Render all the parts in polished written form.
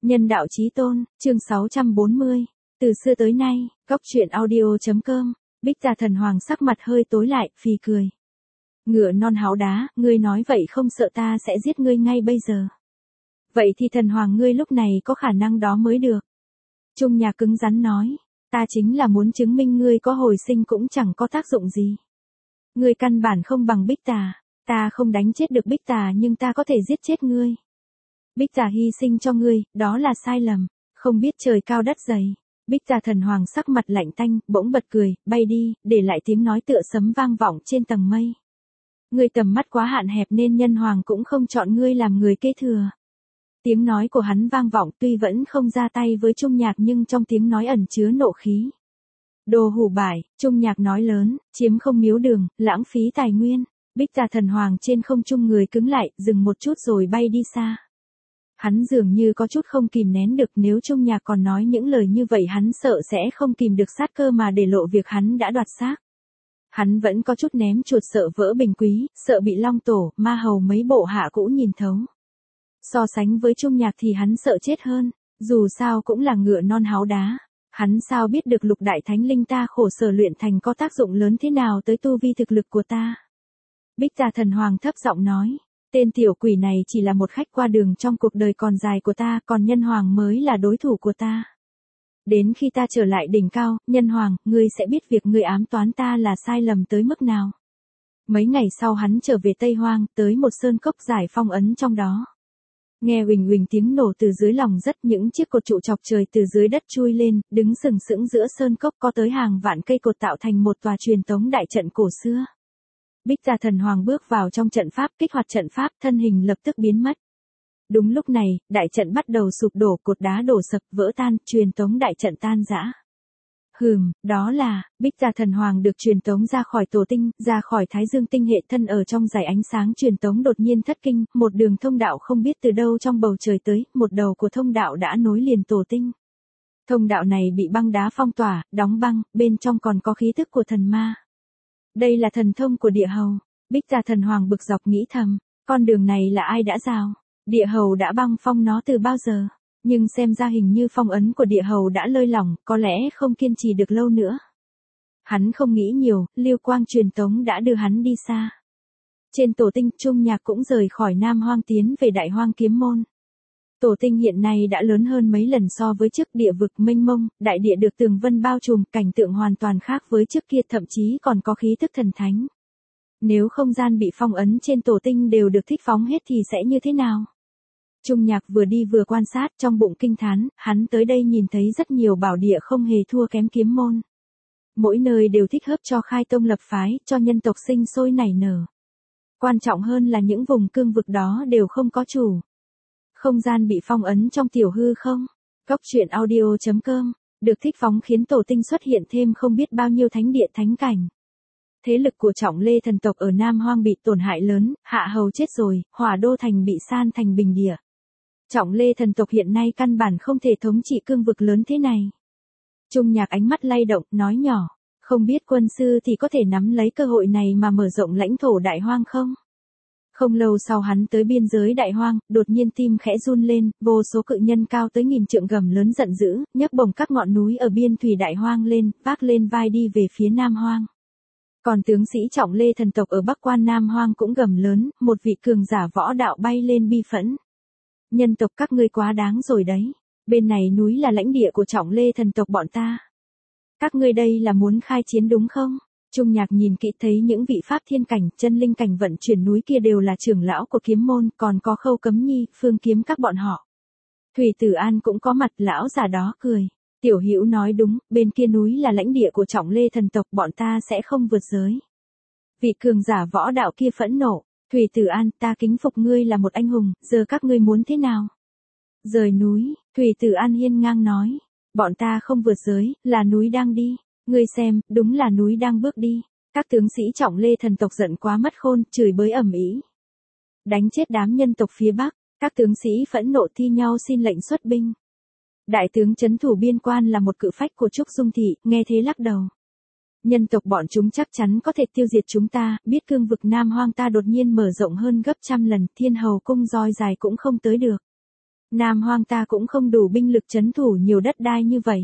Nhân đạo chí tôn, chương 640. Từ xưa tới nay, góc truyện audio.com, Bích Tà Thần Hoàng sắc mặt hơi tối lại, phì cười. Ngựa non háo đá, ngươi nói vậy không sợ ta sẽ giết ngươi ngay bây giờ. Vậy thì thần hoàng ngươi lúc này có khả năng đó mới được. Trung Nhạc cứng rắn nói, ta chính là muốn chứng minh ngươi có hồi sinh cũng chẳng có tác dụng gì. Ngươi căn bản không bằng Bích Tà, ta không đánh chết được Bích Tà nhưng ta có thể giết chết ngươi. Bích Tà hy sinh cho ngươi, đó là sai lầm, không biết trời cao đất dày. Bích Tà Thần Hoàng sắc mặt lạnh tanh, bỗng bật cười, bay đi, để lại tiếng nói tựa sấm vang vọng trên tầng mây. Ngươi tầm mắt quá hạn hẹp nên nhân hoàng cũng không chọn ngươi làm người kế thừa. Tiếng nói của hắn vang vọng tuy vẫn không ra tay với Trung Nhạc nhưng trong tiếng nói ẩn chứa nộ khí. Đồ hủ bại, Trung Nhạc nói lớn, chiếm không miếu đường, lãng phí tài nguyên. Bích Tà Thần Hoàng trên không trung người cứng lại, dừng một chút rồi bay đi xa. Hắn dường như có chút không kìm nén được, nếu Trung Nhạc còn nói những lời như vậy hắn sợ sẽ không kìm được sát cơ mà để lộ việc hắn đã đoạt xác. Hắn vẫn có chút ném chuột sợ vỡ bình quý, sợ bị Long Tổ, Ma Hầu mấy bộ hạ cũ nhìn thấu. So sánh với Trung Nhạc thì hắn sợ chết hơn, dù sao cũng là ngựa non háo đá. Hắn sao biết được lục đại thánh linh ta khổ sở luyện thành có tác dụng lớn thế nào tới tu vi thực lực của ta. Bích Tà Thần Hoàng thấp giọng nói, tên tiểu quỷ này chỉ là một khách qua đường trong cuộc đời còn dài của ta, còn nhân hoàng mới là đối thủ của ta. Đến khi ta trở lại đỉnh cao, nhân hoàng, ngươi sẽ biết việc ngươi ám toán ta là sai lầm tới mức nào. Mấy ngày sau hắn trở về Tây Hoang, tới một sơn cốc giải phong ấn trong đó. Nghe huỳnh huỳnh tiếng nổ từ dưới lòng đất, những chiếc cột trụ chọc trời từ dưới đất chui lên, đứng sừng sững giữa sơn cốc có tới hàng vạn cây cột tạo thành một tòa truyền tống đại trận cổ xưa. Bích Tà Thần Hoàng bước vào trong trận pháp, kích hoạt trận pháp, thân hình lập tức biến mất. Đúng lúc này, đại trận bắt đầu sụp đổ, cột đá đổ sập, vỡ tan, truyền tống đại trận tan rã. Đó là, Bích Tà Thần Hoàng được truyền tống ra khỏi tổ tinh, ra khỏi Thái Dương tinh hệ, thân ở trong dải ánh sáng truyền tống đột nhiên thất kinh, một đường thông đạo không biết từ đâu trong bầu trời tới, một đầu của thông đạo đã nối liền tổ tinh. Thông đạo này bị băng đá phong tỏa, đóng băng, bên trong còn có khí tức của thần ma. Đây là thần thông của địa hầu. Bích Tà Thần Hoàng bực dọc nghĩ thầm, con đường này là ai đã rào? Địa hầu đã băng phong nó từ bao giờ? Nhưng xem ra hình như phong ấn của địa hầu đã lơi lỏng, có lẽ không kiên trì được lâu nữa. Hắn không nghĩ nhiều, lưu quang truyền tống đã đưa hắn đi xa. Trên tổ tinh, Trung Nhạc cũng rời khỏi Nam Hoang tiến về Đại Hoang Kiếm Môn. Tổ tinh hiện nay đã lớn hơn mấy lần so với trước, địa vực mênh mông, đại địa được tường vân bao trùm, cảnh tượng hoàn toàn khác với trước kia, thậm chí còn có khí tức thần thánh. Nếu không gian bị phong ấn trên tổ tinh đều được thích phóng hết thì sẽ như thế nào? Trung Nhạc vừa đi vừa quan sát, trong bụng kinh thán, hắn tới đây nhìn thấy rất nhiều bảo địa không hề thua kém Kiếm Môn. Mỗi nơi đều thích hợp cho khai tông lập phái, cho nhân tộc sinh sôi nảy nở. Quan trọng hơn là những vùng cương vực đó đều không có chủ. Không gian bị phong ấn trong tiểu hư không? Góc truyện audio.com, được thích phóng khiến tổ tinh xuất hiện thêm không biết bao nhiêu thánh địa thánh cảnh. Thế lực của Trọng Lê thần tộc ở Nam Hoang bị tổn hại lớn, Hạ Hầu chết rồi, Hỏa Đô thành bị san thành bình địa. Trọng Lê thần tộc hiện nay căn bản không thể thống trị cương vực lớn thế này. Trung Nhạc ánh mắt lay động, nói nhỏ, không biết quân sư thì có thể nắm lấy cơ hội này mà mở rộng lãnh thổ Đại Hoang không? Không lâu sau hắn tới biên giới Đại Hoang, đột nhiên tim khẽ run lên, vô số cự nhân cao tới 1000 trượng gầm lớn giận dữ, nhấc bổng các ngọn núi ở biên thủy Đại Hoang lên, vác lên vai đi về phía Nam Hoang. Còn tướng sĩ Trọng Lê thần tộc ở Bắc Quan Nam Hoang cũng gầm lớn, một vị cường giả võ đạo bay lên bi phẫn. Nhân tộc các ngươi quá đáng rồi đấy, bên này núi là lãnh địa của Trọng Lê thần tộc bọn ta. Các ngươi đây là muốn khai chiến đúng không? Trung Nhạc nhìn kỹ thấy những vị pháp thiên cảnh, chân linh cảnh vận chuyển núi kia đều là trưởng lão của Kiếm Môn, còn có Khâu Cấm Nhi, Phương Kiếm các bọn họ. Thủy Tử An cũng có mặt, lão già đó cười. Tiểu Hữu nói đúng, bên kia núi là lãnh địa của Trọng Lê thần tộc, bọn ta sẽ không vượt giới. Vị cường giả võ đạo kia phẫn nộ, Thủy Tử An, ta kính phục ngươi là một anh hùng, giờ các ngươi muốn thế nào? Rời núi, Thủy Tử An hiên ngang nói, bọn ta không vượt giới, là núi đang đi. Ngươi xem, đúng là núi đang bước đi. Các tướng sĩ Trọng Lê thần tộc giận quá mất khôn, chửi bới ầm ĩ. Đánh chết đám nhân tộc phía Bắc, các tướng sĩ phẫn nộ thi nhau xin lệnh xuất binh. Đại tướng trấn thủ biên quan là một cự phách của Trúc Dung Thị, nghe thế lắc đầu. Nhân tộc bọn chúng chắc chắn có thể tiêu diệt chúng ta, biết cương vực Nam Hoang ta đột nhiên mở rộng hơn gấp trăm lần, Thiên Hầu cung roi dài cũng không tới được. Nam Hoang ta cũng không đủ binh lực trấn thủ nhiều đất đai như vậy.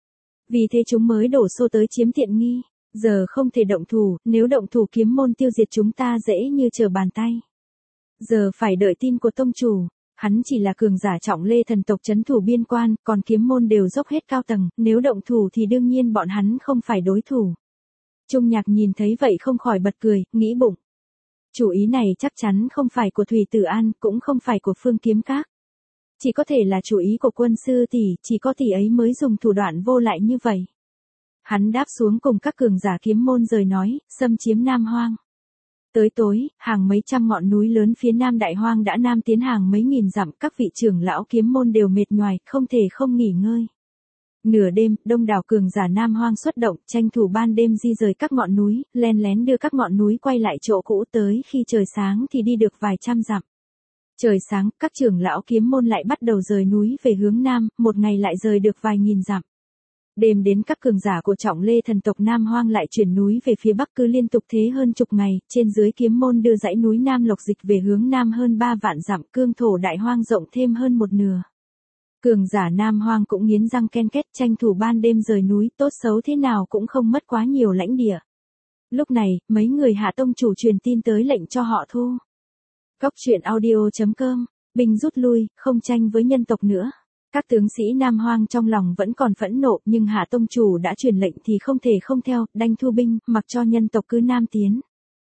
Vì thế chúng mới đổ xô tới chiếm tiện nghi. Giờ không thể động thủ, nếu động thủ Kiếm Môn tiêu diệt chúng ta dễ như trở bàn tay. Giờ phải đợi tin của tông chủ. Hắn chỉ là cường giả Trọng Lê thần tộc trấn thủ biên quan, còn Kiếm Môn đều dốc hết cao tầng, nếu động thủ thì đương nhiên bọn hắn không phải đối thủ. Trung Nhạc nhìn thấy vậy không khỏi bật cười, nghĩ bụng. Chủ ý này chắc chắn không phải của Thủy Tử An, cũng không phải của Phương Kiếm Các. Chỉ có thể là chủ ý của quân sư tỷ, chỉ có tỷ ấy mới dùng thủ đoạn vô lại như vậy. Hắn đáp xuống cùng các cường giả Kiếm Môn rời nói, xâm chiếm Nam Hoang. Tới tối, hàng mấy trăm ngọn núi lớn phía Nam Đại Hoang đã nam tiến hàng mấy nghìn dặm, các vị trưởng lão Kiếm Môn đều mệt nhoài, không thể không nghỉ ngơi. Nửa đêm, đông đảo cường giả Nam Hoang xuất động, tranh thủ ban đêm di rời các ngọn núi, len lén đưa các ngọn núi quay lại chỗ cũ, tới khi trời sáng thì đi được vài trăm dặm. Trời sáng, các trưởng lão Kiếm Môn lại bắt đầu rời núi về hướng Nam, một ngày lại rời được vài nghìn dặm. Đêm đến các cường giả của Trọng Lê thần tộc Nam Hoang lại chuyển núi về phía Bắc, cứ liên tục thế hơn chục ngày, trên dưới Kiếm Môn đưa dãy núi Nam Lộc dịch về hướng Nam hơn 3 vạn dặm, cương thổ Đại Hoang rộng thêm hơn một nửa. Cường giả Nam Hoang cũng nghiến răng ken két, tranh thủ ban đêm rời núi, tốt xấu thế nào cũng không mất quá nhiều lãnh địa. Lúc này, mấy người Hạ tông chủ truyền tin tới lệnh cho họ thu. Góc truyện audio.com, binh rút lui, không tranh với nhân tộc nữa. Các tướng sĩ Nam Hoang trong lòng vẫn còn phẫn nộ, nhưng Hạ tông chủ đã truyền lệnh thì không thể không theo, đanh thu binh, mặc cho nhân tộc cứ nam tiến.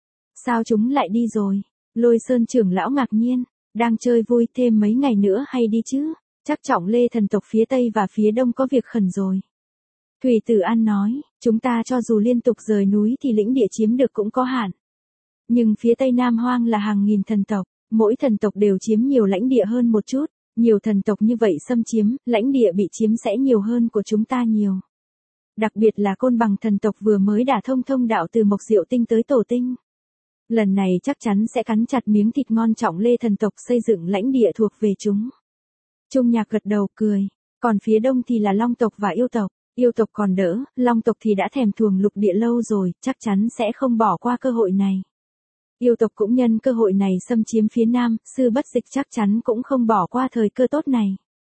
Sao chúng lại đi rồi? Lôi Sơn trưởng lão ngạc nhiên, đang chơi vui, thêm mấy ngày nữa hay đi chứ? Chắc Trọng Lê thần tộc phía Tây và phía Đông có việc khẩn rồi. Thủy Tử An nói, chúng ta cho dù liên tục rời núi thì lĩnh địa chiếm được cũng có hạn. Nhưng phía Tây Nam Hoang là hàng nghìn thần tộc, mỗi thần tộc đều chiếm nhiều lãnh địa hơn một chút. Nhiều thần tộc như vậy xâm chiếm, lãnh địa bị chiếm sẽ nhiều hơn của chúng ta nhiều. Đặc biệt là Côn Bằng thần tộc vừa mới đả thông đạo từ Mộc Diệu Tinh tới Tổ Tinh. Lần này chắc chắn sẽ cắn chặt miếng thịt ngon Trọng Lê thần tộc xây dựng lãnh địa thuộc về chúng. Trung Nhạc gật đầu cười, còn phía Đông thì là Long tộc và Yêu tộc còn đỡ, Long tộc thì đã thèm thuồng lục địa lâu rồi, chắc chắn sẽ không bỏ qua cơ hội này. Yêu tộc cũng nhân cơ hội này xâm chiếm phía Nam, Sư Bất Dịch chắc chắn cũng không bỏ qua thời cơ tốt này.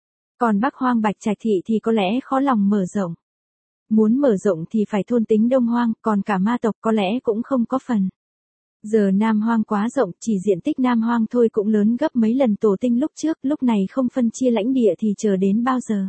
Còn Bắc Hoang Bạch Trạch Thị thì có lẽ khó lòng mở rộng. Muốn mở rộng thì phải thôn tính Đông Hoang, còn cả ma tộc có lẽ cũng không có phần. Giờ Nam Hoang quá rộng, chỉ diện tích Nam Hoang thôi cũng lớn gấp mấy lần Tổ Tinh lúc trước, lúc này không phân chia lãnh địa thì chờ đến bao giờ.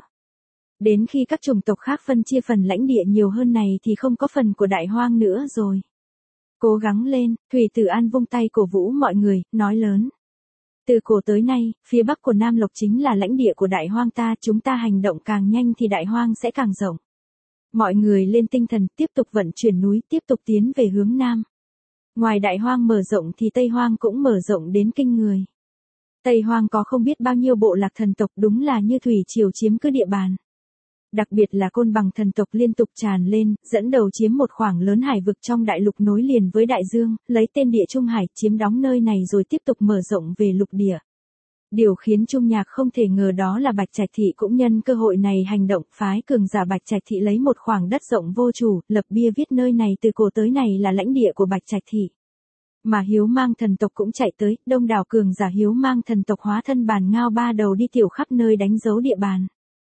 Đến khi các chủng tộc khác phân chia phần lãnh địa nhiều hơn này thì không có phần của Đại Hoang nữa rồi. Cố gắng lên, Thủy Tử An vung tay cổ vũ mọi người, nói lớn. Từ cổ tới nay, phía bắc của Nam Lộc chính là lãnh địa của Đại Hoang ta, chúng ta hành động càng nhanh thì Đại Hoang sẽ càng rộng. Mọi người lên tinh thần, tiếp tục vận chuyển núi, tiếp tục tiến về hướng Nam. Ngoài Đại Hoang mở rộng thì Tây Hoang cũng mở rộng đến kinh người. Tây Hoang có không biết bao nhiêu bộ lạc thần tộc, đúng là như thủy triều chiếm cứ địa bàn. Đặc biệt là Côn Bằng thần tộc liên tục tràn lên, dẫn đầu chiếm một khoảng lớn hải vực trong đại lục nối liền với đại dương, lấy tên Địa Trung Hải chiếm đóng nơi này rồi tiếp tục mở rộng về lục địa. Điều khiến Trung Nhạc không thể ngờ đó là Bạch Trạch Thị cũng nhân cơ hội này hành động, phái cường giả Bạch Trạch Thị lấy một khoảng đất rộng vô chủ, lập bia viết nơi này từ cổ tới này là lãnh địa của Bạch Trạch Thị. Mà Hiếu Mang thần tộc cũng chạy tới, đông đảo cường giả Hiếu Mang thần tộc hóa thân bàn ngao ba đầu đi tiểu khắp nơi đánh dấu địa bàn.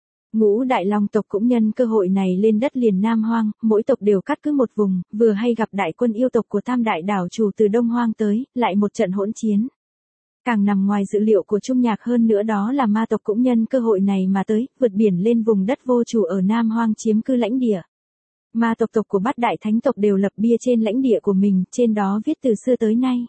Ngũ Đại Long tộc cũng nhân cơ hội này lên đất liền Nam Hoang, mỗi tộc đều cắt cứ một vùng, vừa hay gặp đại quân yêu tộc của Tam Đại đảo chủ từ Đông Hoang tới, lại một trận hỗn chiến. Càng nằm ngoài dự liệu của Trung Nhạc hơn nữa đó là ma tộc cũng nhân cơ hội này mà tới, vượt biển lên vùng đất vô chủ ở Nam Hoang chiếm cư lãnh địa. Ma tộc của Bát Đại Thánh tộc đều lập bia trên lãnh địa của mình, trên đó viết từ xưa tới nay.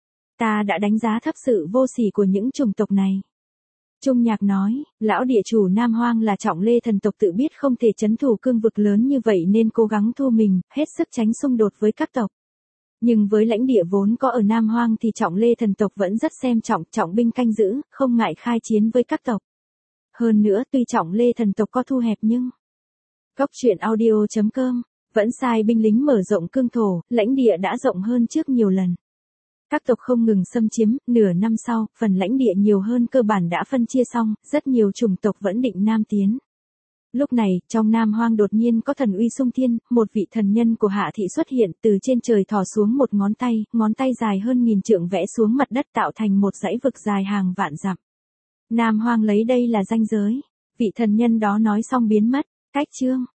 Ta đã đánh giá thấp sự vô sỉ của những chủng tộc này. Trung Nhạc nói, lão địa chủ Nam Hoang là Trọng Lê thần tộc tự biết không thể trấn thủ cương vực lớn như vậy nên cố gắng thu mình, hết sức tránh xung đột với các tộc. Nhưng với lãnh địa vốn có ở Nam Hoang thì Trọng Lê thần tộc vẫn rất xem trọng, trọng binh canh giữ, không ngại khai chiến với các tộc. Hơn nữa tuy Trọng Lê thần tộc có thu hẹp nhưng Góc truyện audio.com vẫn sai binh lính mở rộng cương thổ, lãnh địa đã rộng hơn trước nhiều lần. Các tộc không ngừng xâm chiếm, nửa năm sau, phần lãnh địa nhiều hơn cơ bản đã phân chia xong, rất nhiều chủng tộc vẫn định nam tiến. Lúc này, trong Nam Hoang đột nhiên có thần uy xung thiên, một vị thần nhân của Hạ Thị xuất hiện, từ trên trời thò xuống một ngón tay dài hơn 1000 trượng vẽ xuống mặt đất tạo thành một dãy vực dài hàng vạn dặm. Nam Hoang lấy đây là ranh giới. Vị thần nhân đó nói xong biến mất. Cách chương.